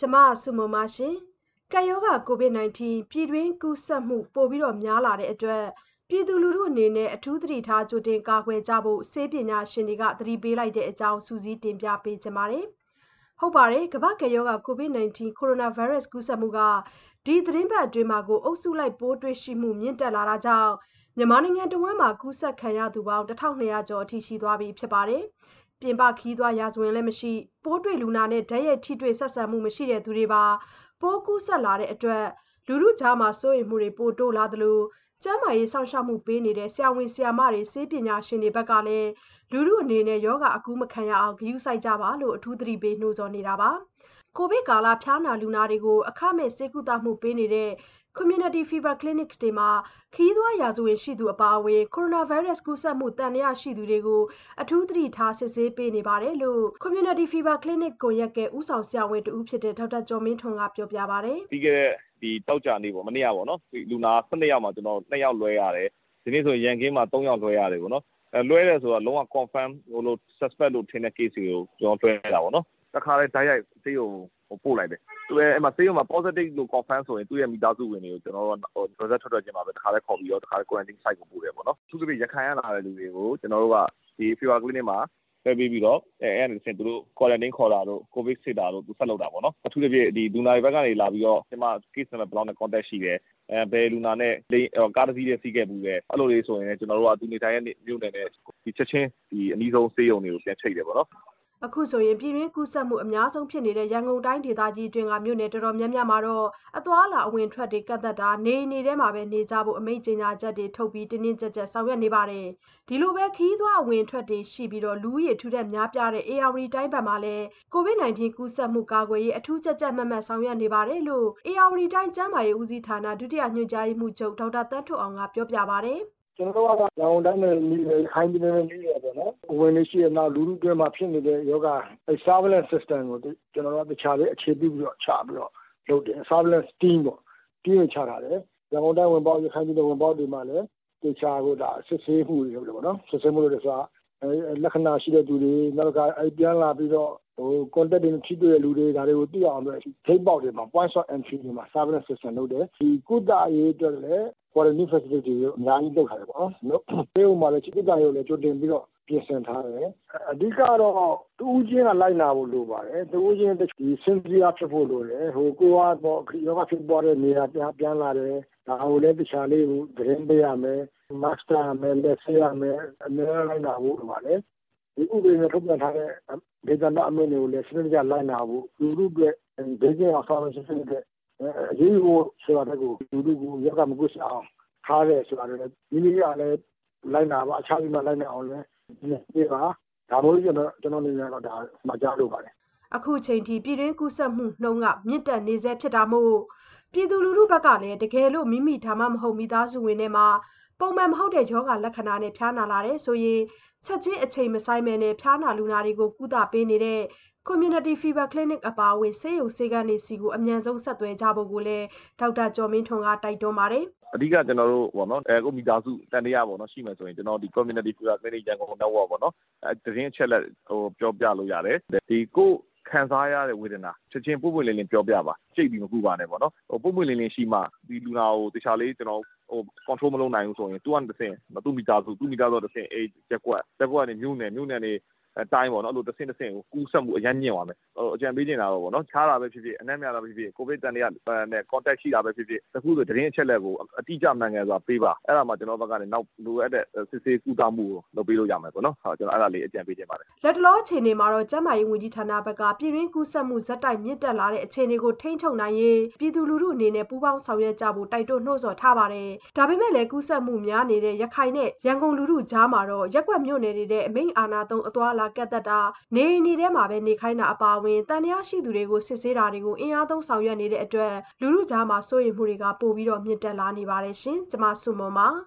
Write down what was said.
ကျမဆုမွန်ပါရှင်။ကပ်ရောဂါ COVID-19 ပြည်တွင်းကူးစက်မှုပိုများလာတဲ့အတွက်ပြည်သူလူထုအနေနဲ့အထူးသတိထားကြိုတင်ကာကွယ်ကြဖို့ဆေးပညာရှင်တွေကသတိပေးလိုက်တဲ့အကြောင်းစုစည်းတင်ပြပေးချင်ပါတယ်။ဟုတ်ပါတယ်။ကမ္ဘာ့ကပ်ရောဂါ COVID-19 ကိုရိုနာဗိုင်းရပ်စ်ကူးစက်မှုကဒီသီတင်းပတ်အတွင်းမှာကိုအုပ်စုလိုက်ပိုးတွေ့ရှိမှုမြင့်တက်လာတာကြောင့်မြန်မာနိုင်ငံတဝန်းမှာကူးစက်ခံရသူပေါင်း1200ကျော်အထိရှိသွားပြီဖြစ်ပါတယ်။ပြင်ပခရီးသွားရာဇဝင်လည်းမရှိပိုးတွေ့လူနာနဲ့ဓာတ်ရိုက်ထိတွေ့ဆက်ဆံမှုမရှိတဲ့သူတွေပါပိုးကူးစက်လာတဲ့အတွက်လူထုကြားမှာစိုးရိမ်မှုတွေပိုတိုးလာသလိုကျန်းမာရေးစောင့်ရှောက်မှုပေးနေတဲ့ဆရာဝန်ဆရာမတွေဆေးပညာရှင်တွေဘက်ကလည်းလူထုအနေနဲ့ယောဂအကူးမခံရအောင်ဂရုစိုက်ကြပါလို့အထူးသတိပေးနှိုးဆော်နေတာပါ။ကိုဗစ်ကာလဖျားနာလူနာတွေကိုအခမဲ့ဆေးကုသမှုပေးနေတဲ့ Community Fever Clinic တွေမှာခရီးသွားရာဇဝင်ရှိသူအပါအဝင်ကိုရိုနာဗိုင်းရပ်စ်ကူးစက်မှုတန်ရာရှိသူတွေကိုအထူးသတိထားစစ်ဆေးပေးနေပါတယ်လို့ Community Fever Clinic ကွန်ရက်ကဦးဆောင်ဆရာဝန်တဦးဖြစ်တဲ့ဒေါက်တာကျော်မင်းထွန်းကပြောပြပါတယ်။ပြီးခဲ့တဲ့ဒီတောက်ကြနေပေါ့မနေ့ကပေါ့နော်လူနာ12ယောက်မှာကျွန်တော်2ယောက်လွှဲရတယ်ဒီနေ့ဆိုရန်ကင်းမှာ3ယောက်လွှဲရတယ်ပေါ့နော်လွှဲတယ်ဆိုတော့လုံးဝ confirm လို့ suspect လို့ထင်တဲ့ case ကိုကျွန်တော်လွှဲတာပေါ့နော်တခါလေဓာတ်ရိုက်ဆေးရုံပို့လိုက်တယ်သူရဲ့အဲ့မှာဆေးရုံမှာ positive လို့ confirm ဆိုရင်သူ့ရဲ့မိသားစုဝင်တွေကိုကျွန်တော်တို့ result ထွက်ခြင်းမှာပဲတခါလေခေါ်ပြီးတော့တခါလေ quarantine site ကိုပို့တယ်ပေါ့နော်သူတို့ရခိုင်ရလာတဲ့လူတွေကိုကျွန်တော်တို့ကဒီ fever clinic မှာပဲပြီးတော့အဲ့ဒါနဲ့သူတို့ quarantine ခေါ်တာတို့ covid စစ်တာတို့သူဆက်လုပ်တာပေါ့နော်အထူးသဖြင့်ဒီလူနာတွေဘက်ကနေလာပြီးတော့ဒီမှာ case number ဘယ်လောက်နဲ့ contact ရှိတယ်ဘယ်လူနာနဲ့ကားတစ်စီးနဲ့စီးခဲ့ဘူးပဲအဲ့လိုလေးဆိုရင်ကျွန်တော်တို့ကသူနေထိုင်ရဲ့မြို့နယ်နဲ့ဒီချက်ချင်းဒီအနည်းဆုံးဆေးရုံတွေကိုပြန်ချိတ်တယ်ပေါ့နော်အခုဆိုရင်ပြည်တွင်းကူးစက်မှုအများဆုံးဖြစ်နေတဲ့ရန်ကုန်တိုင်းဒေသကြီးအတွင်းကမြို့နယ်တော်တော်များများမှာတော့အသွားအလာအဝင်ထွက်တွေကန့်သက်တာနေထဲမှာပဲနေကြဖို့အမိန့်ကြေညာချက်တွေထုတ်ပြီးတင်းတင်းကြပ်ကြပ်ဆောင်ရွက်နေပါတယ်။ဒီလိုပဲခရီးသွားအဝင်ထွက်တွေရှိပြီးတော့လူဦးရေထူထပ်များပြားတဲ့ AR တိုင်းဘက်မှာလည်း COVID-19 ကူးစက်မှုကာကွယ်ရေးအထူးကြပ်ကြပ်မတ်မတ်ဆောင်ရွက်နေပါတယ်လို့ AR တိုင်းကျန်းမာရေးဦးစီးဌာနဒုတိယညွှန်ကြားရေးမှူးချုပ်ဒေါက်တာသန်းထွဋ်အောင်ကပြောပြပါတယ်။ကျွန်တော်တို့ကရန်ကုန်တိုင်းနဲ့ခိုင်ပြည်နယ်နဲ့နေရပေါ့နော်။ဝင်နေရှိရနောက်လူထုတွင်းမှာဖြစ်နေတဲ့ယောဂ surveillance system ကိုကျွန်တော်တို့တခြားလေးအခြေပြုပြီးတော့ချပြီးတော့လုပ်တယ် surveillance team ပေါ့ team ကိုချထားတယ်။ရန်ကုန်တိုင်းဝင်ပေါက်ရခိုင်ပြည်နယ်ဝင်ပေါက်တွေမှာလည်းတခြားကိုဒါစစ်ဆေးမှုတွေလုပ်တယ်ပေါ့နော်။စစ်ဆေးမှုတွေဆိုတာလက္ခဏာရှိတဲ့သူတွေနောက်ကပြန်လာပြီးတော့contact တွေထိတွေ့တဲ့လူတွေဒါတွေကိုသိအောင်လို့ထိပ်ပေါက်တွေမှာ point of entry တွေမှာ surveillance system လုပ်တယ်ဒီကုသရေးအတွက်လည်း quarantine facility တွေအများကြီးလုပ်ထားတယ်ပေါ့နော်။ဒီဥမှာလည်းကုသရေးကိုလည်းကြိုတင်ပြီးတော့ပြင်ဆင်ထားတယ်။အဓိကတော့တူးချင်းကလိုက်နာဖို့လိုပါတယ်။တူးချင်းဒီစင်စီအားဖြစ်ဖို့လိုတယ်။ကိုကတော့ယောဂဖြစ်ပေါ်တဲ့နေရာပြန်လာတယ်။ဒါကိုလည်းတခြားလေးကိုသတင်းပေးရမယ်။ mask ရမယ်လက်ဆေးရမယ်အများလိုက်နာဖို့လိုပါတယ်။ဒီဥပဒေနဲ့ထုတ်ပြန်ထားတဲ့ဒေသနာအမိန့်တွေကိုလည်းစနစ်တကျလိုက်နာဖို့လူထုအတွက်ဒေသအောင်ဆောင်ရွက်ခြင်းတွေအရေးကိုဆိုတာကိုလူထုကိုယောဂမကုသအောင်ထားတယ်ဆိုတာလည်းမိမိကလည်းလိုက်နာပါအခြားပြီးမှလိုက်နာအောင်လည်းဒီပါဒါမျိုးကျွန်တော်နေတော့ဒါမှကြားလို့ပါတယ်အခုချိန်ထိပြည်တွင်းကူးစက်မှုနှုန်းကမြင့်တက်နေဆဲဖြစ်တာမို့ပြည်သူလူထုဘက်ကလည်းတကယ်လို့မိမိဒါမှမဟုတ်မိသားစုဝင်တွေမှာပုံမှန်မဟုတ်တဲ့ယောဂလက္ခဏာနဲ့ဖျားနာလာတယ်ဆိုရင်ချက်ချင်းအချိန်မဆိုင်မဲနဲ့ဖျားနာလူနာတွေကိုကုသပေးနေတဲ့ Community Fever Clinic အပါအဝင်ဆေးရုံဆေးခန်းတွေစီကိုအမြန်ဆုံးဆက်သွယ်ကြဖို့ကိုလည်းဒေါက်တာကျော်မင်းထွန်းကတိုက်တွန်းပါတယ်အဓိကကျွန်တော်တို့ပေါ့နော်ကိုမိသားစုတန်တရားပေါ့နော်ရှိမှဆိုရင်ကျွန်တော်ဒီ Community Fever Clinic ရန်ကုန် network ပေါ့နော်သတင်းအချက်လက်ပြောပြလို့ရတယ်ဒီကိုခံစားရတဲ့ဝေဒနာချက်ချင်းပွပွလင်းလင်းပြောပြပါကြိတ်ပြီးမကူပါနဲ့ပေါ့နော်ပွပွလင်းလင်းရှိမှဒီလူနာကိုတခြားလေးကျွန်တော်control မလုပ်နိုင်ဘူးဆိုရင်သူကတစ်ဆင့်သူ့မိသားစုတစ်ဆင့်ရက်ကွက်နေမြို့နယ်နေတိုင်းပေါ့နော်အဲ့လိုတစ်ဆင့်ကိုကူးဆက်မှုအရင်မြင့်သွားမယ်အကြံပေးနေတာတော့ပေါ့နော်ခြားတာပဲဖြစ်ဖြစ်အနက်များတာပဲဖြစ်ဖြစ်ကိုဗစ်တန်တွေကနဲ့ contact ရှိတာပဲဖြစ်ဖြစ်တခုဆိုသတင်းအချက်လက်ကိုအတိအကျမှန်ကန်စွာပေးပါအဲ့ဒါမှကျွန်တော်ဘက်ကနေနောက်လိုအပ်တဲ့စစ်ဆေးကုသမှုကိုလုပ်ပေးလို့ရမယ်ပေါ့နော်ကျွန်တော်အဲ့ဒါလေးအကြံပေးခြင်းပါတယ်လက်တလောအခြေအနေမှာတော့ကျန်းမာရေးဝန်ကြီးဌာနဘက်ကပြည်တွင်းကူးစက်မှုဇက်တိုက်မြင့်တက်လာတဲ့အခြေအနေကိုထိန်းချုပ်နိုင်ရေးပြည်သူလူထုအနေနဲ့ပူးပေါင်းဆောင်ရွက်ကြဖို့တိုက်တွန်းနှိုးဆော်ထားပါတယ်ဒါပေမဲ့လည်းကူးစက်မှုများနေတဲ့ရခိုင်နဲ့ရန်ကုန်လူထုကြားမှာတော့ရက်ကွက်မြို့နယ်တွေတဲ့အမိန့်အာဏာသုံးအသွားအလာကန့်သက်တာနေထဲမှာပဲနေခိုင်းတာအပါအဝင်တန်တရားရှိသူတွေကိုစစ်ဆေးတာတွေကိုအင်အားသုံးဆောင်ရွက်နေတဲ့အတွက်လူထုကြားမှာစိုးရိမ်မှုတွေကပိုပြီးတော့မြင့်တက်လာနေပါတယ်ရှင်ကျမဆုမွန်ပါ